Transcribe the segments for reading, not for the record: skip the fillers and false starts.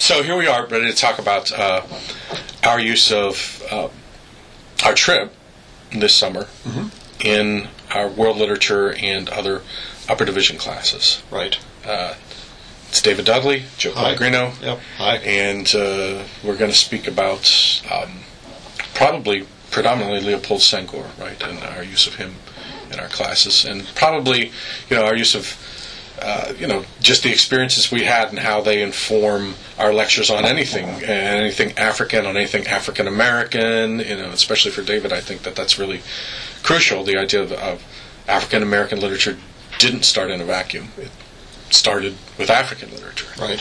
So here we are, ready to talk about our use of our trip this summer in our world literature and other upper division classes. Right. It's David Dudley, Joe Pellegrino. Yep. Hi. And we're going to speak about predominantly Leopold Senghor, right, and our use of him in our classes, and probably, our use of, just the experiences we had and how they inform our lectures on anything African, on anything African American, especially for David. I think that's really crucial. The idea of African American literature didn't start in a vacuum. It started with African literature. Right.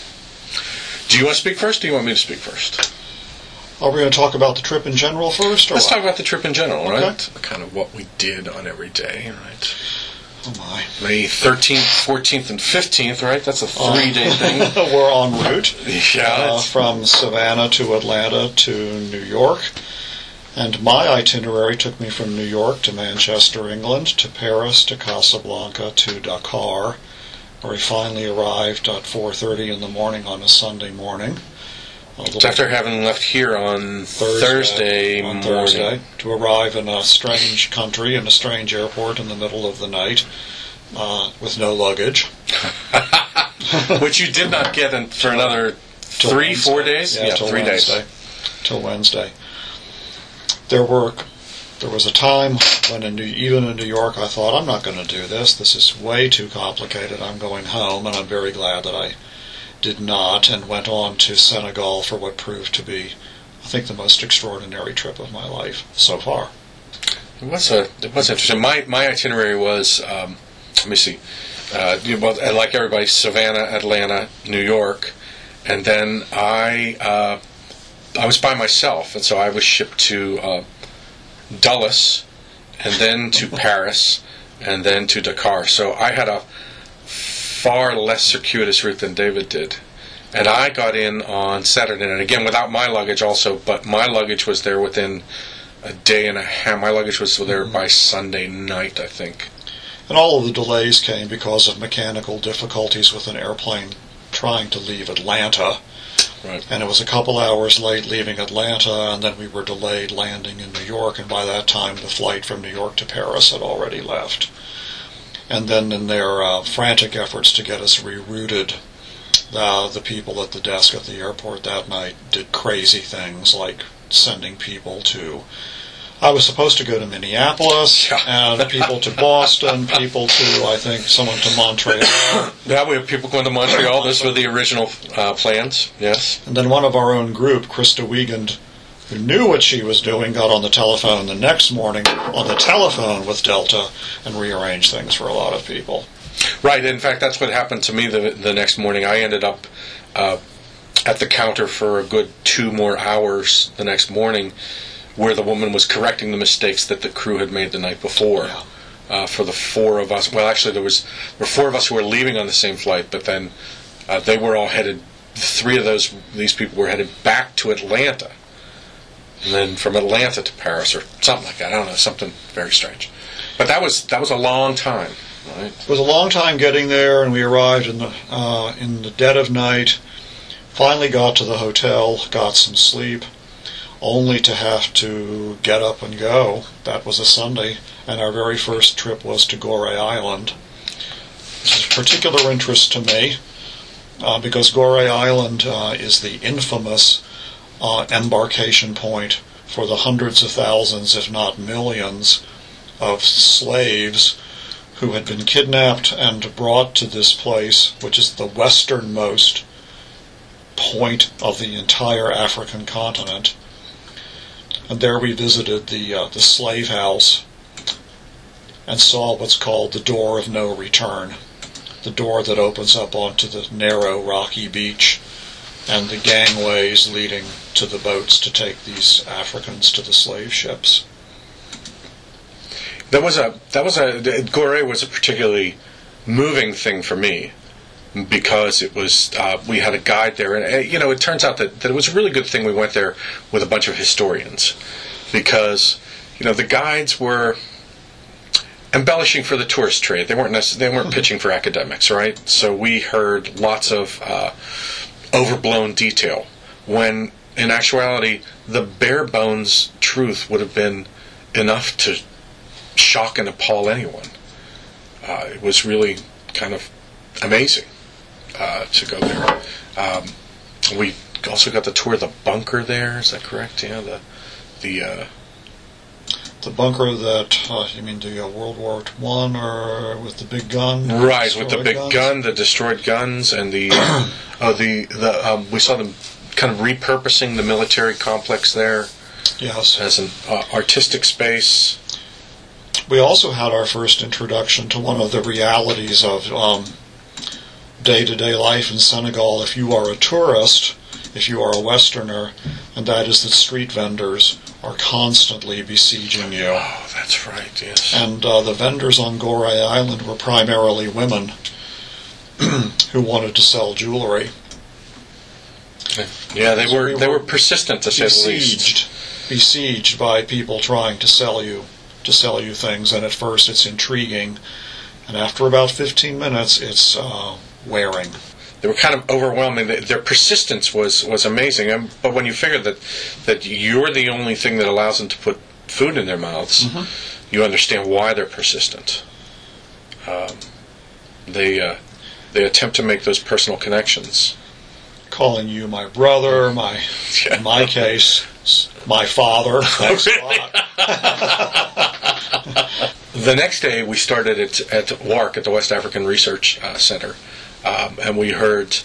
Do you want to speak first, or do you want me to speak first? Are we going to talk about the trip in general first? Or Let's talk about the trip in general, okay. Right? Kind of what we did on every day, right? Oh my. May 13th, 14th, and 15th, right? That's a 3-day thing. We're en route. Yeah. From Savannah to Atlanta to New York. And my itinerary took me from New York to Manchester, England, to Paris, to Casablanca, to Dakar, where we finally arrived at 4:30 in the morning on a Sunday morning. It's after having left here on Thursday morning. To arrive in a strange country, in a strange airport in the middle of the night, with no luggage. Which you did not get for another 3-4 days? Yeah, 3 days. Till Wednesday. There was a time when even in New York I thought, I'm not going to do this. This is way too complicated. I'm going home, and I'm very glad that I did not, and went on to Senegal for what proved to be, I think, the most extraordinary trip of my life so far. It was interesting. My itinerary was, let me see, like everybody, Savannah, Atlanta, New York, and then I was by myself, and so I was shipped to Dulles, and then to Paris, and then to Dakar. So I had a far less circuitous route than David did. And I got in on Saturday night, again without my luggage also, but my luggage was there within a day and a half. My luggage was there by Sunday night, I think. And all of the delays came because of mechanical difficulties with an airplane trying to leave Atlanta. Right. And it was a couple hours late leaving Atlanta, and then we were delayed landing in New York, and by that time the flight from New York to Paris had already left. And then in their frantic efforts to get us rerouted, the people at the desk at the airport that night did crazy things, like sending people to... I was supposed to go to Minneapolis, and people to Boston, people to, I think, someone to Montreal. Yeah, we have people going to Montreal. Those were the original plans, yes. And then one of our own group, Krista Wiegand, who knew what she was doing, got on the telephone the next morning, on the telephone with Delta, and rearranged things for a lot of people. Right. In fact, that's what happened to me the next morning. I ended up at the counter for a good 2 more hours the next morning, where the woman was correcting the mistakes that the crew had made the night before. Yeah. For the 4 of us. Well, actually, there were 4 of us who were leaving on the same flight, but then they were all headed. 3 of these people were headed back to Atlanta. And then from Atlanta to Paris, or something like that. I don't know, something very strange. But that was a long time, right? It was a long time getting there, and we arrived in the dead of night. Finally got to the hotel, got some sleep, only to have to get up and go. That was a Sunday, and our very first trip was to Gorée Island. This is of particular interest to me, because Gorée Island is the infamous embarkation point for the hundreds of thousands, if not millions, of slaves who had been kidnapped and brought to this place, which is the westernmost point of the entire African continent. And there we visited the slave house and saw what's called the Door of No Return, the door that opens up onto the narrow rocky beach and the gangways leading to the boats to take these Africans to the slave ships. Gorée was a particularly moving thing for me, because it was we had a guide there, and it turns out that it was a really good thing we went there with a bunch of historians, because the guides were embellishing for the tourist trade. They weren't pitching for academics, right? So we heard lots of overblown detail, when in actuality the bare bones truth would have been enough to shock and appall anyone. It was really kind of amazing to go there. We also got to tour the bunker there. Is that correct? Yeah, the bunker that you mean the World War I, or with the big gun? Right, with the big gun, the destroyed guns, and we saw them kind of repurposing the military complex there. Yes, as an artistic space. We also had our first introduction to one of the realities of day-to-day life in Senegal if you are a tourist, if you are a Westerner, and that is that street vendors are constantly besieging you. Oh, that's right, yes. And the vendors on Gorée Island were primarily women who wanted to sell jewelry. Yeah, they were persistent, to say the least. Besieged by people trying to sell you things, and at first it's intriguing, and after about 15 minutes it's wearing. They were kind of overwhelming. Their persistence was amazing. But when you figure that you're the only thing that allows them to put food in their mouths, you understand why they're persistent. They attempt to make those personal connections. Calling you my brother, in my case, my father. Thanks a lot. The next day we started at WARC, at the West African Research Center. And we heard,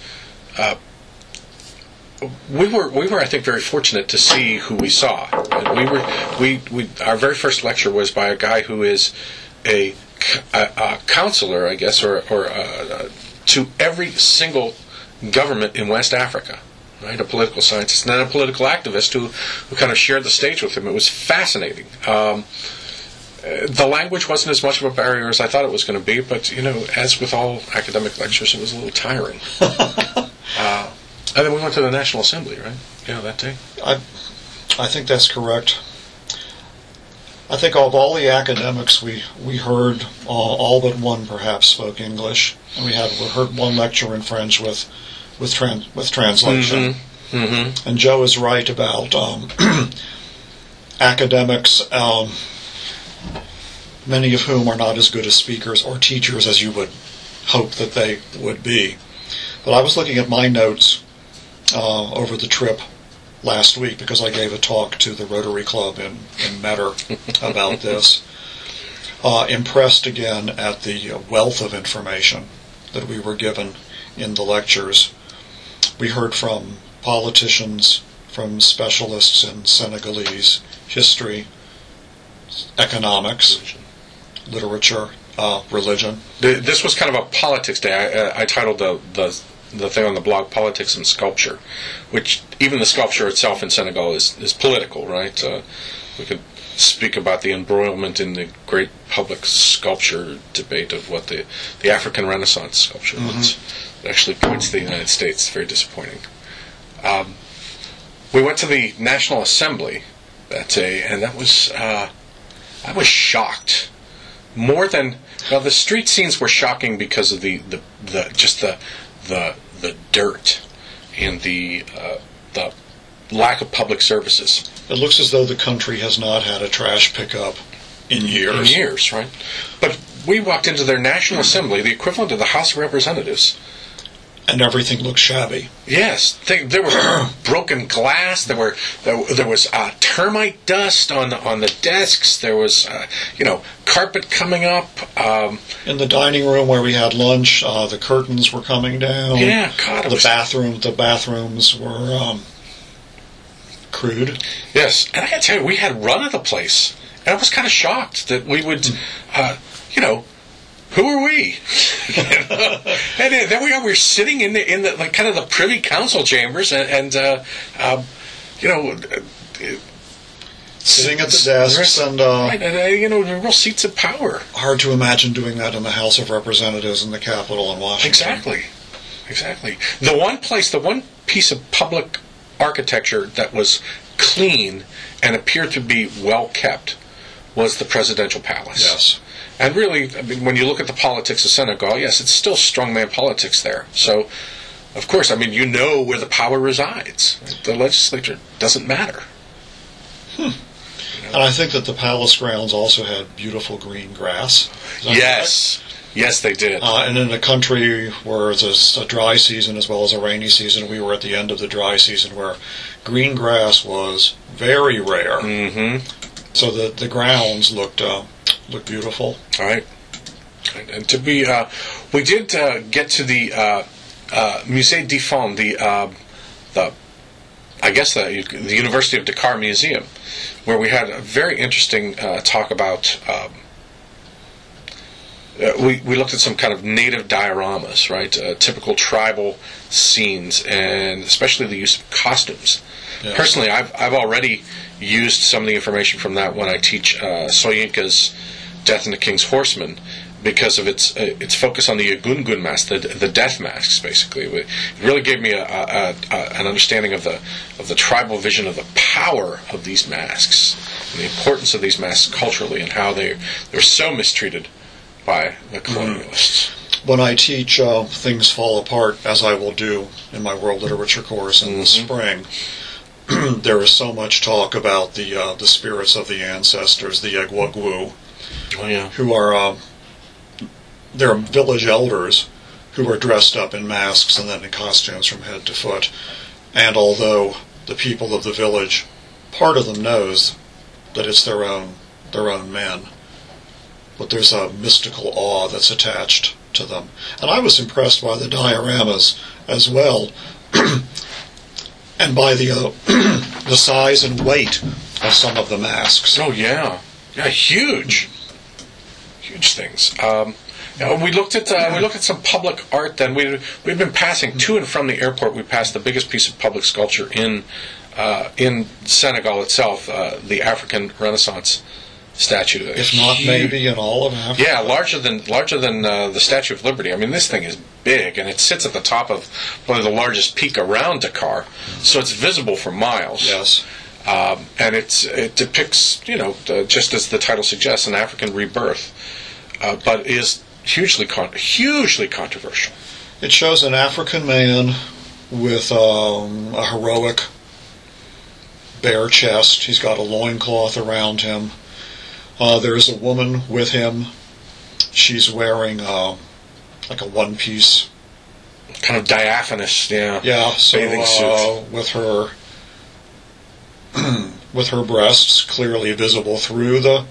we were I think very fortunate to see who we saw. And our very first lecture was by a guy who is a counselor, I guess, or to every single government in West Africa, right? A political scientist and then a political activist who kind of shared the stage with him. It was fascinating. The language wasn't as much of a barrier as I thought it was going to be, but, as with all academic lectures, it was a little tiring. And then we went to the National Assembly, right? Yeah, that day. I think that's correct. I think of all the academics we heard, all but one perhaps spoke English, and we heard one lecture in French with translation. And Joe is right about academics. Many of whom are not as good as speakers or teachers as you would hope that they would be. But I was looking at my notes over the trip last week because I gave a talk to the Rotary Club in Metter about this. Impressed again at the wealth of information that we were given in the lectures. We heard from politicians, from specialists in Senegalese history, economics, literature, religion. This was kind of a politics day. I titled the thing on the blog "Politics and Sculpture," which even the sculpture itself in Senegal is political, right? We could speak about the embroilment in the great public sculpture debate of what the African Renaissance sculpture was. It actually points to the United States. It's very disappointing. We went to the National Assembly that day, and that was I was shocked. More than the street scenes were shocking because of the dirt and the lack of public services. It looks as though the country has not had a trash pickup in years. In years, right? But we walked into their National Assembly, the equivalent of the House of Representatives. And everything looked shabby. Yes, there was broken glass. There was termite dust on the desks. There was carpet coming up. In the dining room where we had lunch, the curtains were coming down. Yeah, God, the bathrooms were crude. Yes, and I got to tell you, we had run of the place, and I was kind of shocked that we would, who are we? And then we are. We're sitting in the like kind of the Privy Council chambers, and sitting at the desks and right, real seats of power. Hard to imagine doing that in the House of Representatives in the Capitol in Washington. Exactly. The one piece of public architecture that was clean and appeared to be well kept was the presidential palace. Yes. And really, I mean, when you look at the politics of Senegal, yes, it's still strongman politics there. So Of course, I mean, you know where the power resides. The legislature doesn't matter. And I think that the palace grounds also had beautiful green grass. Is that Yes. correct? Yes, they did. And in a country where it's a dry season as well as a rainy season, we were at the end of the dry season where green grass was very rare. Mm-hmm. So the grounds looked beautiful. All right. And to be, we did get to the Musée des Femmes, the University of Dakar Museum, where we had a very interesting talk about. We looked at some kind of native dioramas, right? Typical tribal scenes, and especially the use of costumes. Yes. Personally, I've already used some of the information from that when I teach Soyinka's Death and the King's Horseman, because of its focus on the Egungun mask, the death masks, basically. It really gave me an understanding of the tribal vision of the power of these masks, and the importance of these masks culturally, and how they're so mistreated by the colonialists. When I teach Things Fall Apart, as I will do in my world literature course in the spring, there is so much talk about the spirits of the ancestors, the Egwagwu, Oh yeah. who are they're village elders who are dressed up in masks and then in costumes from head to foot. And although the people of the village, part of them knows that it's their own men, but there's a mystical awe that's attached to them. And I was impressed by the dioramas as well, and by the the size and weight of some of the masks. Oh yeah. Yeah, huge things. We looked at some public art. Then we'd been passing to and from the airport. We passed the biggest piece of public sculpture in Senegal itself, the African Renaissance statue. If not maybe in all of Africa. Yeah, larger than the Statue of Liberty. I mean, this thing is big, and it sits at the top of one of the largest peak around Dakar, so it's visible for miles. Yes. And it depicts, just as the title suggests, an African rebirth, but is hugely controversial. It shows an African man with a heroic bare chest. He's got a loincloth around him. There's a woman with him. She's wearing like a one-piece, kind of diaphanous, yeah, so bathing suit. with her breasts clearly visible through the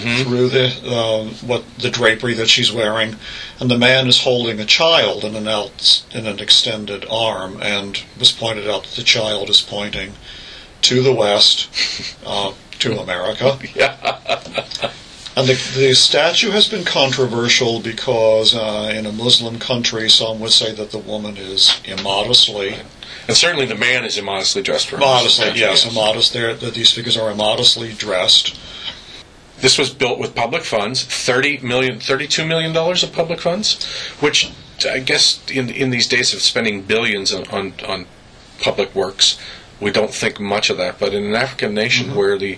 drapery that she's wearing, and the man is holding a child in an extended arm, and it was pointed out that the child is pointing to the west, to America. Yeah. And the statue has been controversial because in a Muslim country, some would say that the woman is immodestly. And certainly the man is immodestly dressed for Modestly, yes, immodest. That these figures are immodestly dressed. This was built with public funds, $32 million of public funds, which I guess in these days of spending billions on public works, we don't think much of that. But in an African nation where the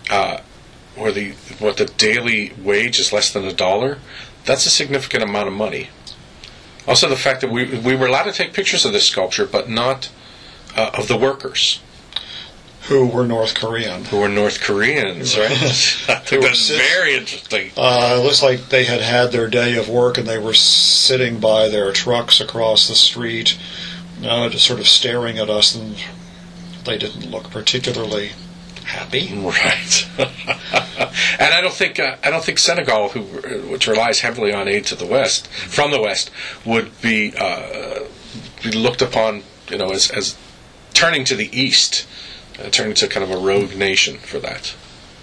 daily wage is less than $1, that's a significant amount of money. Also, the fact that we were allowed to take pictures of this sculpture, but not of the workers. Who were North Korean. Who were North Koreans, right? That's very interesting. It looks like they had their day of work and they were sitting by their trucks across the street, just sort of staring at us, and they didn't look particularly happy. Right. And I don't think Senegal, which relies heavily on aid to the West, from the West, would be looked upon, as turning to the East, turning to kind of a rogue nation for that.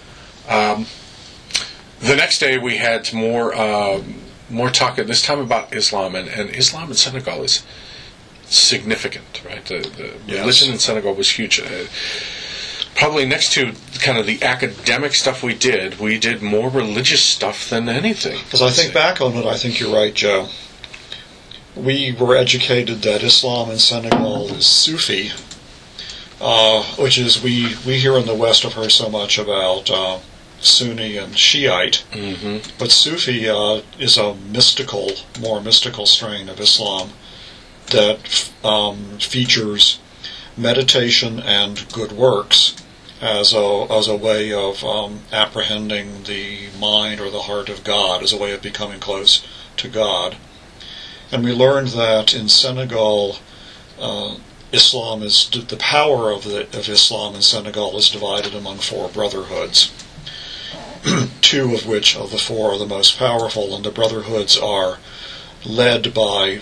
The next day we had more talk, this time about Islam, and Islam in Senegal is significant, right? The religion in Senegal was huge. Probably next to kind of the academic stuff we did more religious stuff than anything. As I think back on it, I think you're right, Joe. We were educated that Islam in Senegal is Sufi, which is, we here in the West have heard so much about Sunni and Shiite, but Sufi is a more mystical strain of Islam that features meditation and good works as a way of apprehending the mind or the heart of God, as a way of becoming close to God. And we learned that in Senegal, Islam is the power of Islam in Senegal is divided among 4 brotherhoods. 2 of which of the 4 are the most powerful, and the brotherhoods are led by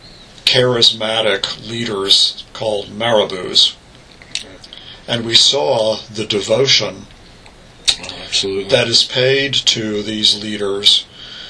charismatic leaders called marabouts. And we saw the devotion that is paid to these leaders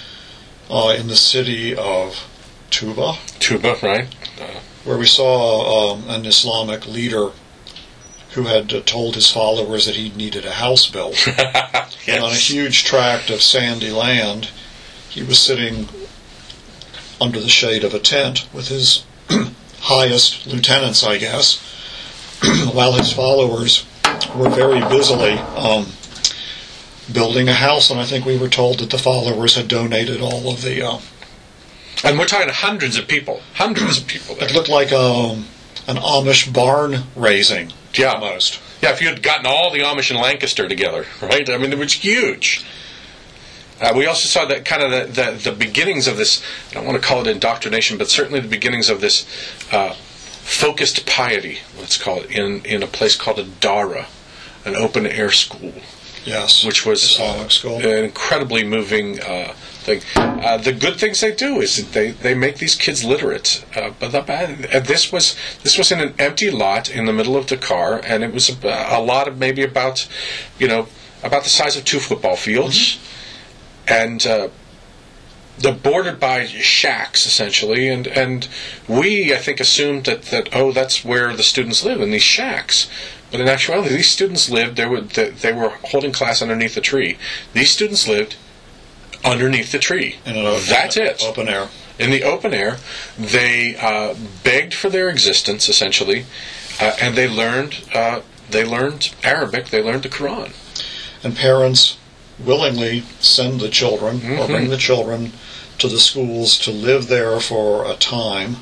in the city of Touba. Touba, right? Where we saw an Islamic leader who had told his followers that he needed a house built. Yes. And on a huge tract of sandy land, he was sitting under the shade of a tent with his highest lieutenants, I guess, while his followers were very busily building a house. And I think we were told that the followers had donated all of the... and we're talking hundreds of people there. It looked like an Amish barn raising. Yeah. Almost. Yeah, if you had gotten all the Amish in Lancaster together, right? I mean, it was huge. We also saw that kind of the beginnings of this, I don't want to call it indoctrination, but certainly the beginnings of this focused piety, let's call it, in a place called a Dara, an open-air school. Yes, which was Islamic school. An incredibly moving thing. The good things they do is that they make these kids literate. But the bad, this was in an empty lot in the middle of Dakar, and it was a lot of maybe about the size of 2 football fields, and they're bordered by shacks essentially, and we I think assumed that that's where the students live, in these shacks. But in actuality, these students lived. They were holding class underneath the tree. These students lived underneath the tree. That's it. Open air. In the open air, they begged for their existence essentially, and they learned Arabic. They learned the Quran. And parents willingly send the children or bring the children to the schools to live there for a time.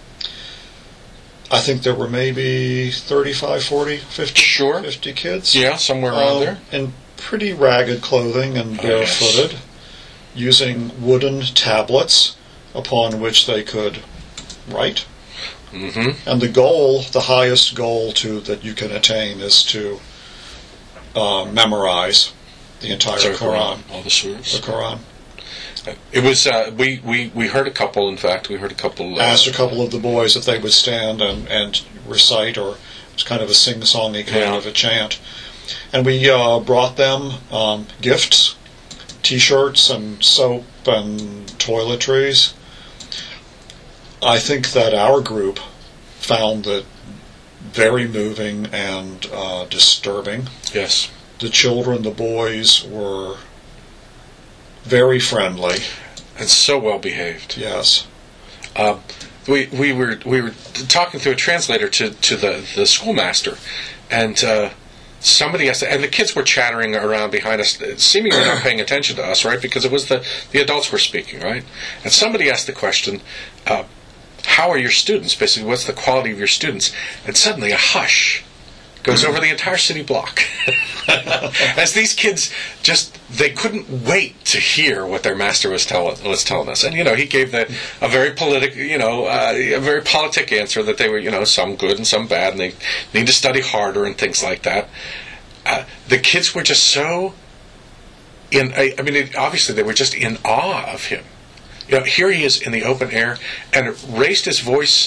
I think there were maybe 35, 40, 50, sure. 50 kids. Yeah, somewhere around there. In pretty ragged clothing and barefooted, using wooden tablets upon which they could write. Mm-hmm. And the highest goal that you can attain is to memorize the entire Quran. All the surahs. The Quran. It was we heard a couple. In fact, we heard a couple. Asked a couple of the boys if they would stand and recite, or it was kind of a sing-songy kind of a chant. And we brought them gifts, T-shirts and soap and toiletries. I think that our group found that very moving and disturbing. Yes. The children, the boys, were very friendly and so well behaved. Yes. We were talking through a translator to the schoolmaster, and somebody asked, and the kids were chattering around behind us, seemingly not paying attention to us, right? Because it was the adults were speaking, right? And somebody asked the question, "How are your students?" Basically, what's the quality of your students? And suddenly a hush goes over the entire city block. As these kids they couldn't wait to hear what their master was telling us. And, he gave a very a very politic answer that they were, some good and some bad, and they need to study harder and things like that. The kids were just so obviously they were just in awe of him. Here he is in the open air, and raised his voice,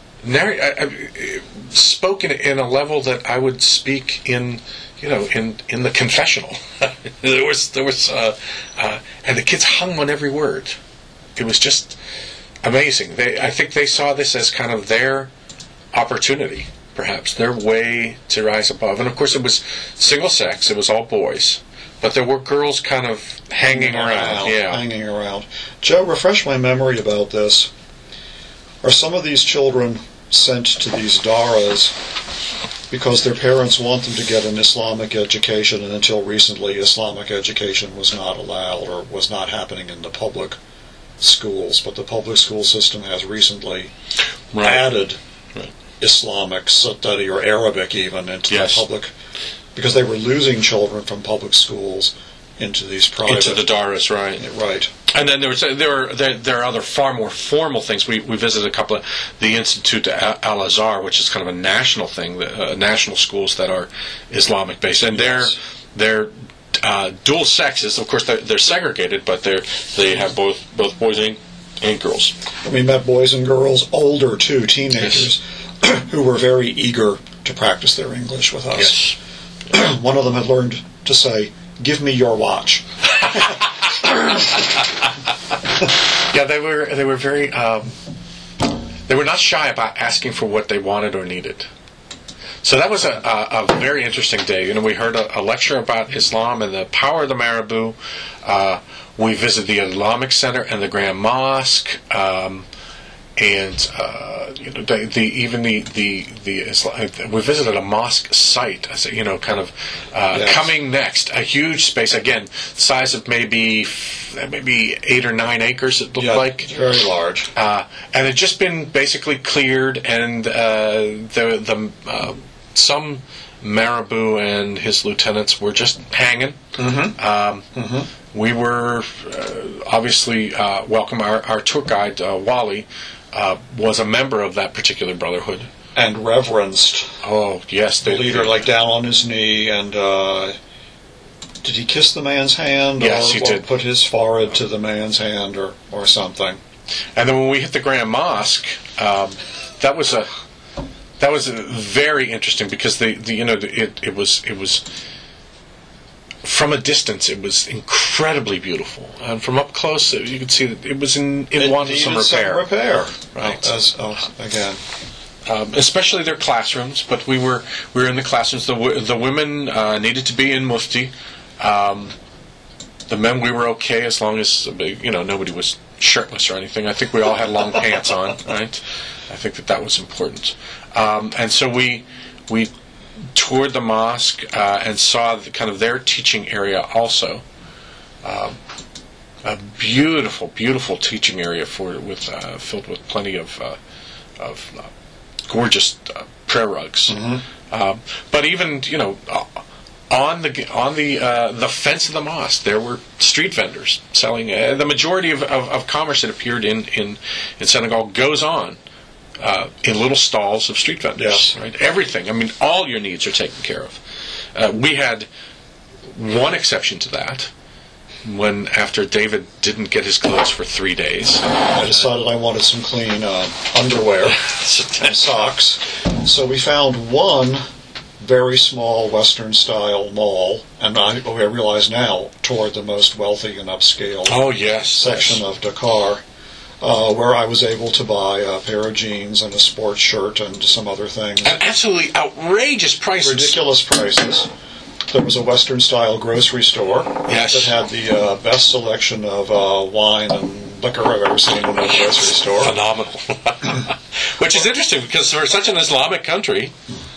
spoke in a level that I would speak in the confessional. there was and the kids hung on every word. It was just amazing. I think they saw this as kind of their opportunity, perhaps their way to rise above. And of course, it was single sex. It was all boys, but there were girls kind of hanging around. Yeah, hanging around. Joe, refresh my memory about this. Are some of these children sent to these daras because their parents want them to get an Islamic education, and until recently Islamic education was not allowed or was not happening in the public schools, but the public school system has recently Right. added Right. Islamic study or Arabic even into Yes. the public, because they were losing children from public schools into these private. Into the Daras, right? Right. And then there are other far more formal things. We visited a couple of the Institute Al Azhar, which is kind of a national thing, national schools that are Islamic based, and Yes. they're dual sexes. Of course, they're segregated, but they have both boys and girls. We met boys and girls, older too, teenagers, who were very eager to practice their English with us. Yes. One of them had learned to say, "Give me your watch." Yeah, they were very. They were not shy about asking for what they wanted or needed. So that was a very interesting day. You know, we heard a lecture about Islam and the power of the Marabou. We visited the Islamic Center and the Grand Mosque, and you know, we visited a mosque site. You know, kind of Yes. coming next, a huge space again, size of maybe 8 or 9 acres. It looked like. It's very large. And it had just been basically cleared, and some Marabou and his lieutenants were just hanging. We were obviously welcome. Our tour guide, Wally, was a member of that particular brotherhood. And reverenced Oh, yes. the leader, like down on his knee, and did he kiss the man's hand? Yes, or, he did. Or put his forehead to the man's hand, or something? And then when we hit the Grand Mosque, that was very interesting, because it was from a distance, it was incredibly beautiful, and from up close you could see that it was in want of some repair. Right. Again. Especially their classrooms, but we were in the classrooms. The women needed to be in mufti. The men, we were okay as long as nobody was shirtless or anything. I think we all had long pants on, right? I think that was important. And so we toured the mosque and saw kind of their teaching area also. A beautiful, beautiful teaching area filled with plenty of gorgeous prayer rugs. But even on the fence of the mosque, there were street vendors selling. The majority of commerce that appeared in Senegal goes on in little stalls of street vendors. Yes. Right, everything. I mean, all your needs are taken care of. We had one exception to that. When after David didn't get his clothes for 3 days, I decided I wanted some clean underwear and socks. So we found one very small Western-style mall, and I realize now toward the most wealthy and upscale section of Dakar, where I was able to buy a pair of jeans and a sports shirt and some other things. At absolutely outrageous prices. Ridiculous prices. There was a Western-style grocery store Yes. that had the best selection of wine and liquor I've ever seen in a grocery store. Phenomenal. Which is interesting, because for such an Islamic country.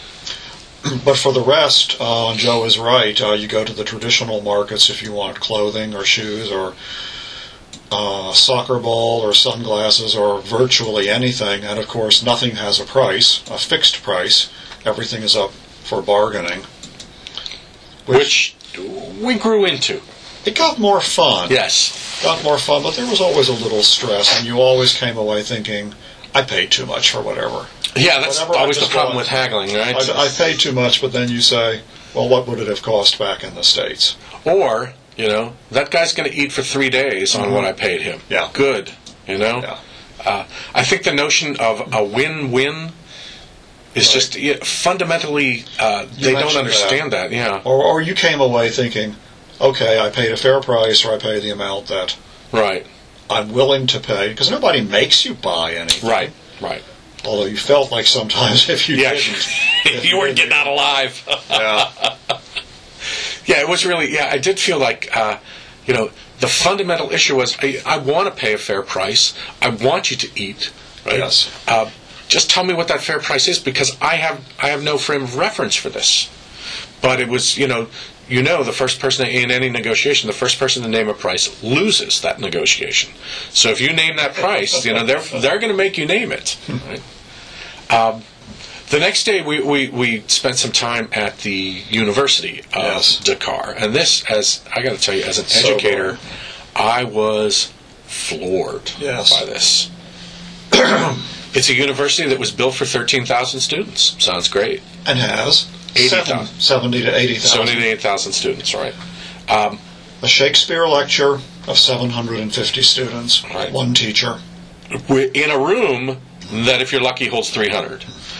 But for the rest, Joe is right. You go to the traditional markets if you want clothing or shoes or soccer ball or sunglasses or virtually anything. And of course, nothing has a price, a fixed price. Everything is up for bargaining. Which we grew into. It got more fun. Yes. Got more fun, but there was always a little stress, and you always came away thinking, I paid too much for whatever. Yeah, that's Whatever, always I the just problem want- with haggling, right? I paid too much, but then you say, well, what would it have cost back in the States? Or, that guy's going to eat for 3 days on what I paid him. Yeah. Good, Yeah. I think the notion of a win-win is just fundamentally, they don't mentioned understand that. Yeah. Or you came away thinking, okay, I paid a fair price, or I paid the amount that Right. I'm willing to pay, because nobody makes you buy anything. Right. Although you felt like sometimes if you Yeah. didn't. You weren't getting out alive. Yeah. Yeah, it was really, I did feel like, the fundamental issue was, I want to pay a fair price. I want you to eat. Right? Yes. Just tell me what that fair price is, because I have no frame of reference for this. But it was, the first person in any negotiation, the first person to name a price loses that negotiation. So if you name that price, they're going to make you name it. Right? The next day, we spent some time at the University of Dakar, and this, as I got to tell you, as an educator, I was floored by this. It's a university that was built for 13,000 students. Sounds great. And has 70 to 80,000. 70 to 80,000 students, right? A Shakespeare lecture of 750 students, one teacher. We're in a room that, if you're lucky, holds 300.